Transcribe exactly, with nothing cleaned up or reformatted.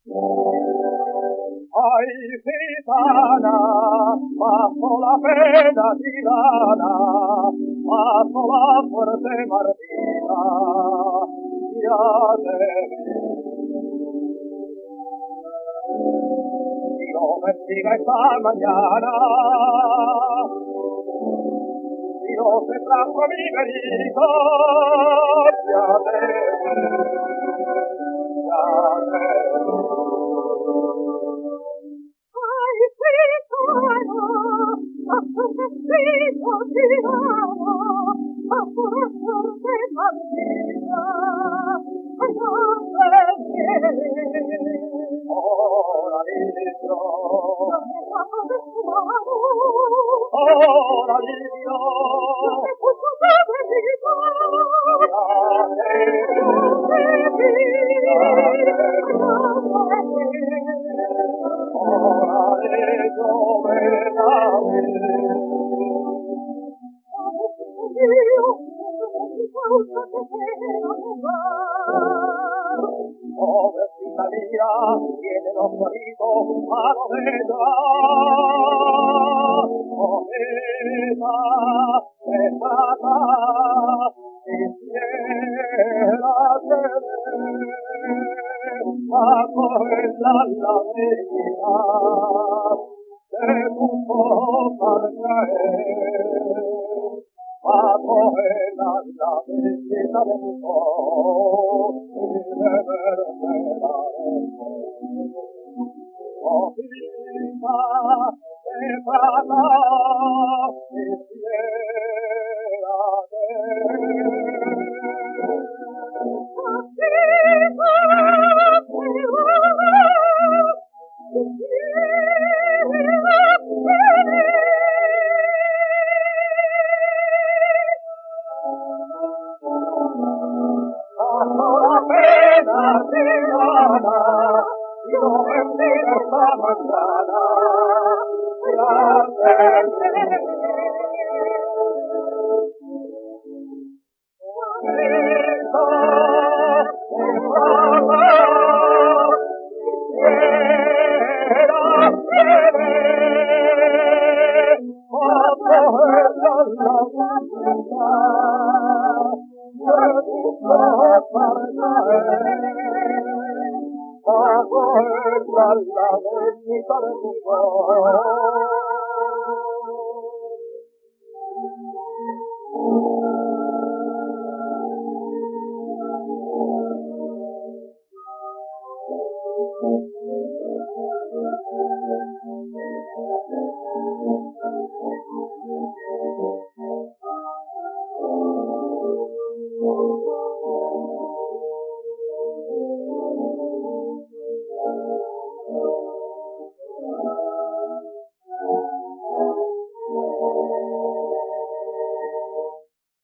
Ay, gitana, paso la pena tirana, paso la fuerte martina, ya te vi. Y no me siga esta mañana, y no se trajo mi grito, ya te vi, ya te vi. Pobrecita mía, tiene los ojitos malos de llorar. Ojita de plata, quisiera tener a coger la lágrima de tus ojos al caer. A coger la lágrima de tus ojos y beberme la ojita de plata, quisiera la pena tirana, yo me sigo esta mañana, ya te Thank you.